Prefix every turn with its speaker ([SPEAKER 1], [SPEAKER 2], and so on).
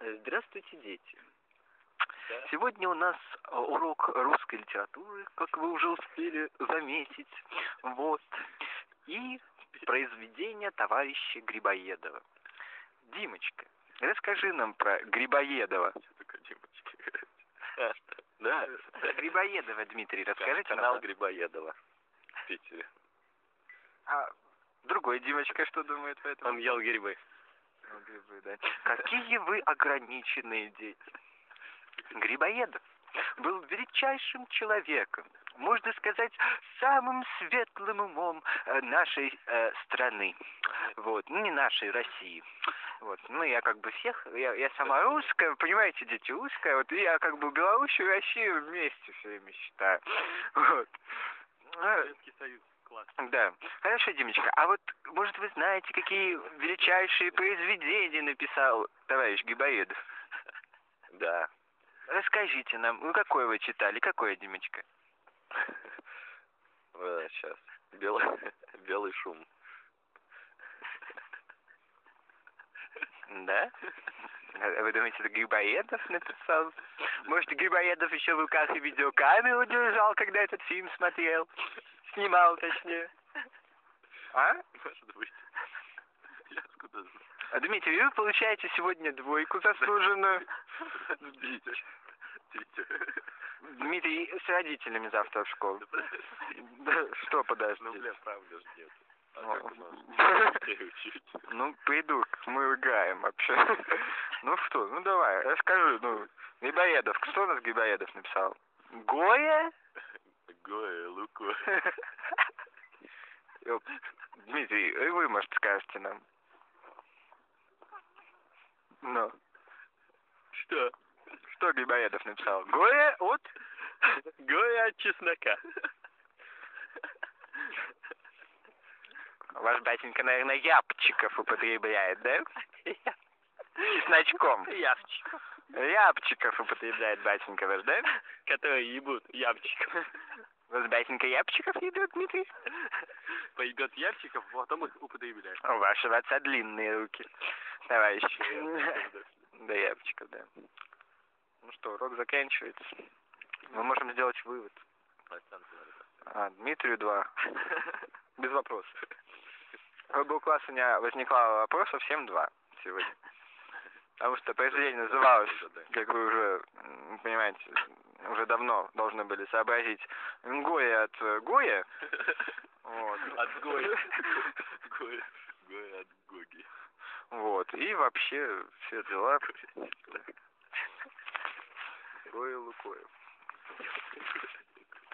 [SPEAKER 1] Здравствуйте, дети.
[SPEAKER 2] Да.
[SPEAKER 1] Сегодня у нас урок русской литературы, как вы уже успели заметить. Вот. И произведение товарища Грибоедова. Димочка, расскажи нам про Грибоедова.
[SPEAKER 2] Что такое Димочка? Да.
[SPEAKER 1] Грибоедова, Дмитрий, расскажите
[SPEAKER 2] Канал
[SPEAKER 1] нам.
[SPEAKER 2] Грибоедова в Питере.
[SPEAKER 1] А другой Димочка что думает по этому?
[SPEAKER 2] Он ел грибы.
[SPEAKER 1] Ну, грибы, да. Какие вы ограниченные дети. Грибоедов был величайшим человеком, можно сказать, самым светлым умом нашей страны. Вот, ну не нашей, России. Вот, ну я как бы всех, я сама русская, понимаете, дети, русская, вот, и я как бы Беларусь и Россию вместе все время считаю. Вот.
[SPEAKER 2] Советский Союз. Класс.
[SPEAKER 1] Да. Хорошо, Димочка, а вот, может, вы знаете, какие величайшие произведения написал товарищ Грибоедов?
[SPEAKER 2] Да.
[SPEAKER 1] Расскажите нам, ну какое вы читали, какое, Димочка?
[SPEAKER 2] Сейчас. Белый шум.
[SPEAKER 1] Да? А вы думаете, это Грибоедов написал? Может, Грибоедов еще в руках и видеокамеру держал, когда этот фильм смотрел? Снимал, точнее. А?
[SPEAKER 2] Может быть. Я откуда знаю.
[SPEAKER 1] А, Дмитрий, вы получаете сегодня двойку заслуженную.
[SPEAKER 2] Подождите.
[SPEAKER 1] Дмитрий с родителями завтра в школу. Да, что подожди?
[SPEAKER 2] Ну, бля, правда же нет. А
[SPEAKER 1] Ну,
[SPEAKER 2] как у нас детей учить?
[SPEAKER 1] Ну, приду, мы играем вообще. Ну что, ну давай, расскажи, ну, Грибоедов, кто у нас Грибоедов написал? Гоя?
[SPEAKER 2] Гоя, Луко.
[SPEAKER 1] Дмитрий, и вы, может, скажете нам. Ну.
[SPEAKER 2] Что?
[SPEAKER 1] Что Грибоедов написал? Гоя от?
[SPEAKER 2] Гоя от чеснока.
[SPEAKER 1] Ваш батенька, наверное, япчиков употребляет, да? Чесночком.
[SPEAKER 2] Явчиков.
[SPEAKER 1] Япчиков употребляет батенька ваш, да?
[SPEAKER 2] Которые ебут явчиков.
[SPEAKER 1] Вас батенька япчиков едет, Дмитрий?
[SPEAKER 2] Поебет явчиков, потом их употребляет.
[SPEAKER 1] У вашего отца длинные руки, товарищ. Да, япчиков, да. Ну что, урок заканчивается. Мы можем сделать вывод. Дмитрию 2. Без вопросов. Был класс, у меня возникало вопросов, всем 2 сегодня. Потому что произведение называлось, как вы уже понимаете, уже давно должны были сообразить, Гоя от Гоя. Вот.
[SPEAKER 2] От Гоя. Гоя от Гоги.
[SPEAKER 1] Вот. И вообще все дела. Гоя Лукоев.